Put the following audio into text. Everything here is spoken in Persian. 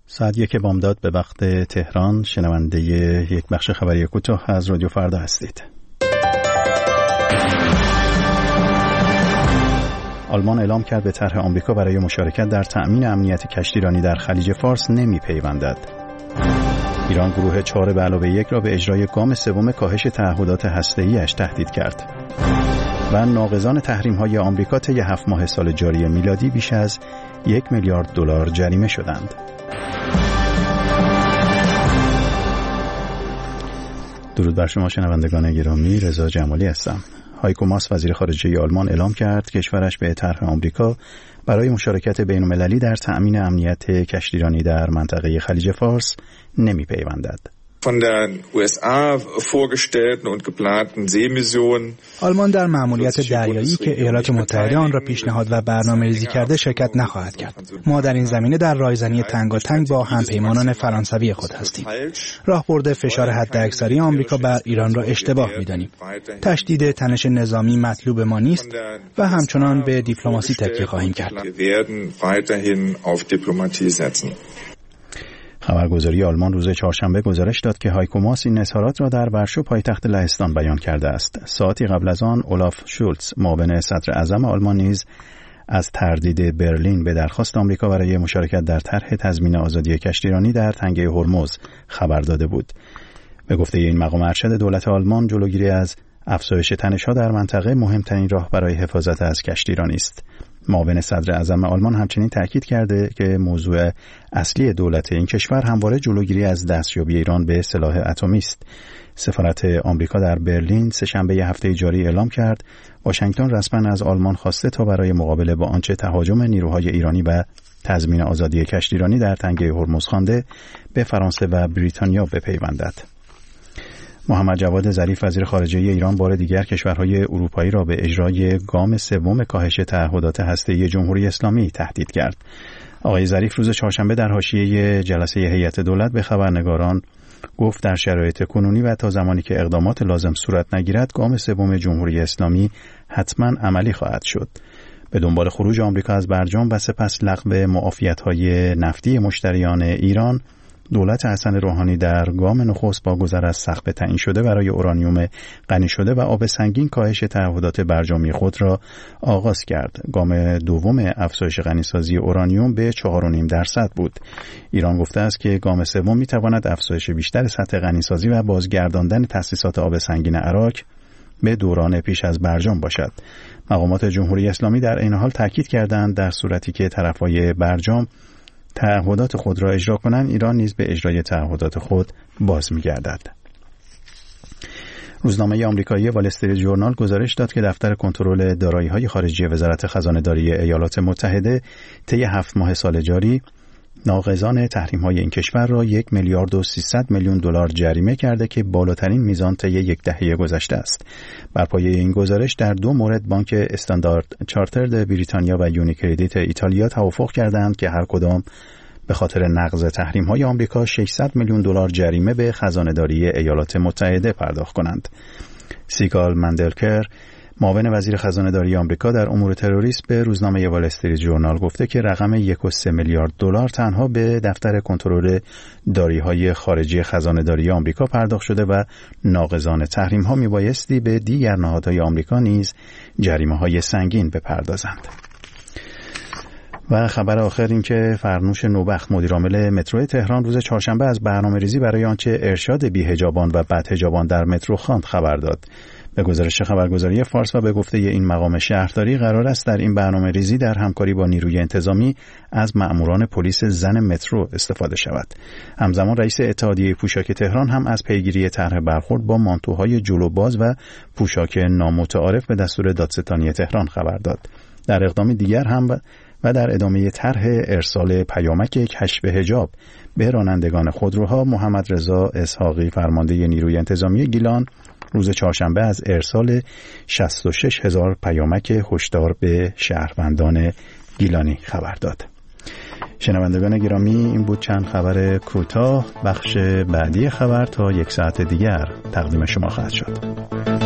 ساعت 1 بامداد به وقت تهران. شنونده یک بخش خبری کوتاه از رادیو فردا هستید. آلمان اعلام کرد به طرح آمریکا برای مشارکت در تأمین امنیت کشتیرانی در خلیج فارس نمی‌پیوندد. ایران گروه 4+1 را به اجرای گام سوم کاهش تعهدات هسته‌ای‌اش تهدید کرد. و ناقضان تحریم‌های آمریکا طی 7 ماه سال جاری میلادی بیش از 1 میلیارد دلار جریمه شدند. درود بر شما شنوندگان گرامی، رضا جمالی هستم. هایکو ماس وزیر خارجه آلمان اعلام کرد کشورش به طرح آمریکا برای مشارکت بین‌المللی در تأمین امنیت کشتیرانی در منطقه خلیج فارس نمی‌پیوندد. von der USA vorgestellten und geplanten Seemission. آلمان در مأموریت دریایی که ایالات متحده آن را پیشنهاد و برنامه‌ریزی کرده شرکت نخواهد کرد. ما در این زمینه در رایزنی تنگاتنگ با همپیمانان فرانسوی خود هستیم. راهبرد فشار حداکثری آمریکا بر ایران را اشتباه می‌دانیم. تشدید تنش نظامی مطلوب ما نیست و همچنان به دیپلماسی تکیه خواهیم کرد. خبرگزاری آلمان روز چهارشنبه گزارش داد که هایکو ماس این اظهارات را در ورشو پایتخت لهستان بیان کرده است. ساعتی قبل از آن اولاف شولتز معاون صدر اعظم آلمان نیز از تردید برلین به درخواست آمریکا برای مشارکت در طرح تضمین آزادی کشتیرانی در تنگه هرمز خبر داده بود. به گفته این مقام ارشد دولت آلمان، جلوگیری از افزایش تنش‌ها در منطقه مهمترین راه برای حفاظت از کشتیرانی است. معاون صدر اعظم آلمان همچنین تاکید کرده که موضوع اصلی دولت این کشور همواره جلوگیری از دستیابی ایران به سلاح اتمی است. سفارت آمریکا در برلین سه‌شنبه هفته جاری اعلام کرد واشنگتن رسما از آلمان خواسته تا برای مقابله با آنچه تهاجم نیروهای ایرانی و تضمین آزادی کشتیرانی در تنگه هرمز خوانده به فرانسه و بریتانیا بپیوندد. محمد جواد ظریف وزیر خارجه ایران بار دیگر کشورهای اروپایی را به اجرای گام سوم کاهش تعهدات هسته‌ای جمهوری اسلامی تهدید کرد. آقای ظریف روز چهارشنبه در حاشیه جلسه هیئت دولت به خبرنگاران گفت در شرایط کنونی و تا زمانی که اقدامات لازم صورت نگیرد گام سوم جمهوری اسلامی حتما عملی خواهد شد. به دنبال خروج آمریکا از برجام و سپس لغو معافیت‌های نفتی مشتریان ایران، دولت حسن روحانی در گام نخست با گذر از سقف تعیین شده برای اورانیوم غنی شده و آب سنگین کاهش تعهدات برجامی خود را آغاز کرد. گام دوم افزایش غنیسازی اورانیوم به 4.5% بود. ایران گفته است که گام سوم می‌تواند افزایش بیشتر سطح غنیسازی و بازگرداندن تأسیسات آب سنگین عراق به دوران پیش از برجام باشد. مقامات جمهوری اسلامی در این حال تاکید کردند در صورتی که طرفای برجام تعهدات خود را اجرا کنند، ایران نیز به اجرای تعهدات خود باز می‌گردد. روزنامه آمریکایی وال استریت ژورنال گزارش داد که دفتر کنترل دارایی‌های خارجی وزارت خزانه‌داری ایالات متحده طی 7 ماه سال جاری ناقضان تحریم‌های این کشور را 1 میلیارد و 300 میلیون دلار جریمه کرده که بالاترین میزان طی یک دهه گذشته است. بر پایه این گزارش در 2 مورد بانک استاندارد چارترد بریتانیا و یونیکردیت ایتالیا توافق کردند که هر کدام به خاطر نقض تحریم‌های آمریکا 600 میلیون دلار جریمه به خزانه‌داری ایالات متحده پرداخت کنند. سیگال مندلکر معاون وزیر خزانه‌داری آمریکا در امور تروریسم به روزنامه وال استریت ژورنال گفته که رقم 1.3 میلیارد دلار تنها به دفتر کنترل دارایی‌های خارجی خزانه‌داری آمریکا پرداخت شده و ناقضان تحریم‌ها میبایستی به دیگر نهادهای آمریکا نیز جریمه‌های سنگین بپردازند. و خبر آخر این که فرنوش نوبخت مدیرعامل مترو تهران روز چهارشنبه از برنامه‌ریزی برای آنچه ارشاد بی‌حجابان و بدحجابان در مترو خواند خبر داد. به گزارش خبرگزاری فارس و به گفته این مقام شهرداری قرار است در این برنامه‌ریزی در همکاری با نیروی انتظامی از مأموران پلیس زن مترو استفاده شود. همزمان رئیس اتحادیه پوشاک تهران هم از پیگیری طرح برخورد با مانتوهای جلوباز و پوشاک نامتعارف به دستور دادستانی تهران خبر داد. در اقدام دیگر هم و در ادامه طرح ارسال پیامک کشف حجاب به رانندگان خودروها، محمد رضا اسحاقی فرمانده نیروی انتظامی گیلان روز چهارشنبه از ارسال 66,000 پیامک هشدار به شهروندان گیلانی خبر داد. شنوندگان گرامی، این بود چند خبر کوتاه. بخش بعدی خبر تا 1 ساعت دیگر تقدیم شما خواهد شد.